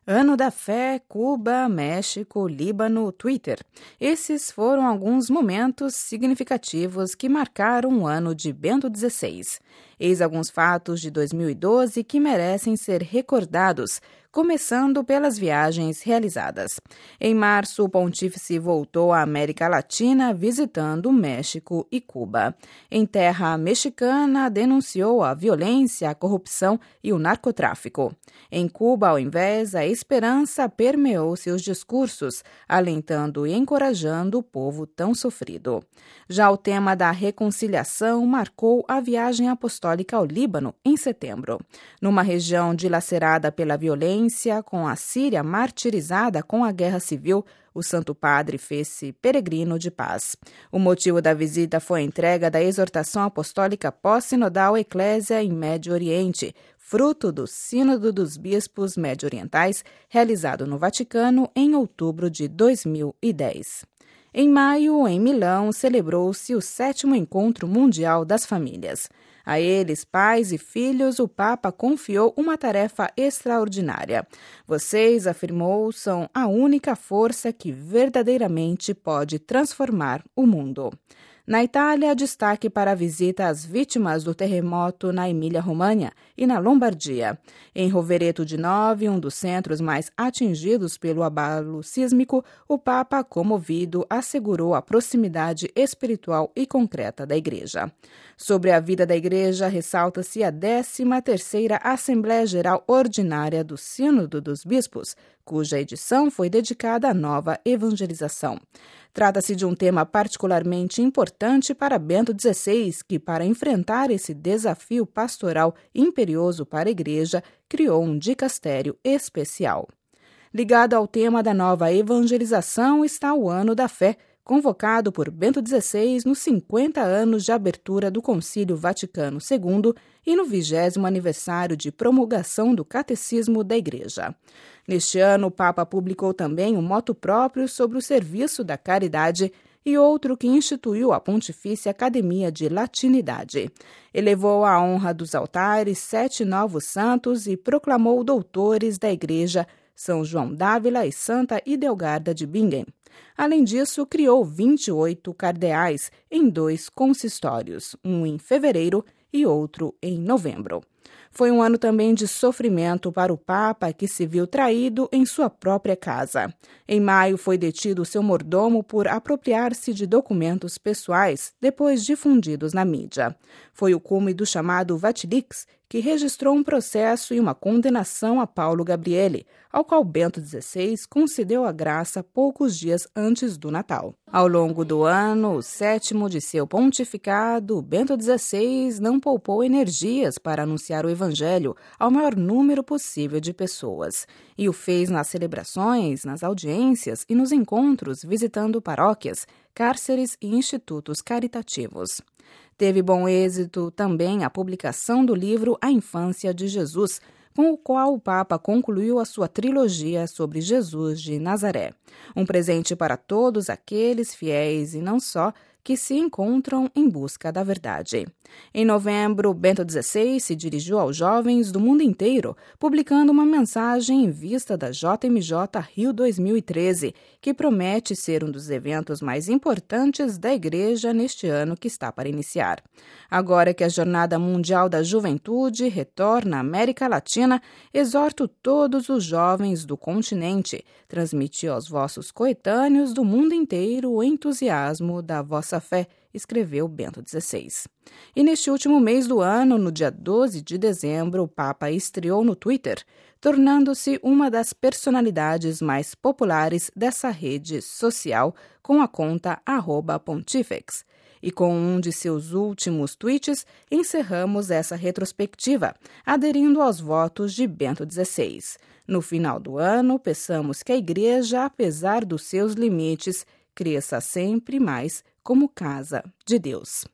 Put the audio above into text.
Ano da Fé, Cuba, México, Líbano, Twitter. Esses foram alguns momentos significativos que marcaram o ano de Bento XVI. Eis alguns fatos de 2012 que merecem ser recordados, começando pelas viagens realizadas. Em março, o pontífice voltou à América Latina visitando México e Cuba. Em terra mexicana, denunciou a violência, a corrupção e o narcotráfico. Em Cuba, ao invés, a esperança permeou seus discursos, alentando e encorajando o povo tão sofrido. Já o tema da reconciliação marcou a viagem apostólica ao Líbano, em setembro. Numa região dilacerada pela violência, com a Síria martirizada com a guerra civil, o Santo Padre fez-se peregrino de paz. O motivo da visita foi a entrega da exortação apostólica pós-sinodal Eclésia em Médio Oriente, fruto do Sínodo dos Bispos Médio-Orientais, realizado no Vaticano em outubro de 2010. Em maio, em Milão, celebrou-se o 7º Encontro Mundial das Famílias. A eles, pais e filhos, o Papa confiou uma tarefa extraordinária. Vocês, afirmou, são a única força que verdadeiramente pode transformar o mundo. Na Itália, destaque para a visita às vítimas do terremoto na Emília-Romagna e na Lombardia. Em Rovereto de Nove, um dos centros mais atingidos pelo abalo sísmico, o Papa, comovido, assegurou a proximidade espiritual e concreta da Igreja. Sobre a vida da Igreja, ressalta-se a 13ª Assembleia Geral Ordinária do Sínodo dos Bispos, cuja edição foi dedicada à nova evangelização. Trata-se de um tema particularmente importante para Bento XVI, que, para enfrentar esse desafio pastoral imperioso para a Igreja, criou um dicastério especial. Ligado ao tema da nova evangelização está o Ano da Fé, convocado por Bento XVI nos 50 anos de abertura do Concílio Vaticano II e no 20º aniversário de promulgação do Catecismo da Igreja. Neste ano, o Papa publicou também um moto próprio sobre o serviço da caridade e outro que instituiu a Pontifícia Academia de Latinidade. Elevou à honra dos altares 7 novos santos e proclamou doutores da Igreja São João d'Ávila e Santa Idelgarda de Bingen. Além disso, criou 28 cardeais em 2 consistórios, um em fevereiro e outro em novembro. Foi um ano também de sofrimento para o Papa, que se viu traído em sua própria casa. Em maio, foi detido seu mordomo por apropriar-se de documentos pessoais, depois difundidos na mídia. Foi o cume do chamado Vatilix, que registrou um processo e uma condenação a Paulo Gabriele, ao qual Bento XVI concedeu a graça poucos dias antes do Natal. Ao longo do ano, o 7º de seu pontificado, Bento XVI não poupou energias para anunciar o Evangelho ao maior número possível de pessoas. E o fez nas celebrações, nas audiências e nos encontros visitando paróquias, cárceres e institutos caritativos. Teve bom êxito também a publicação do livro A Infância de Jesus, com o qual o Papa concluiu a sua trilogia sobre Jesus de Nazaré. Um presente para todos aqueles fiéis e não só que se encontram em busca da verdade. Em novembro, Bento XVI se dirigiu aos jovens do mundo inteiro, publicando uma mensagem em vista da JMJ Rio 2013, que promete ser um dos eventos mais importantes da Igreja neste ano que está para iniciar. Agora que a Jornada Mundial da Juventude retorna à América Latina, exorto todos os jovens do continente, transmitir aos vossos coetâneos do mundo inteiro o entusiasmo da vossa fé, escreveu Bento XVI. E neste último mês do ano, no dia 12 de dezembro, o Papa estreou no Twitter, tornando-se uma das personalidades mais populares dessa rede social com a conta @Pontifex. E com um de seus últimos tweets, encerramos essa retrospectiva, aderindo aos votos de Bento XVI. No final do ano, peçamos que a Igreja, apesar dos seus limites, cresça sempre mais como casa de Deus.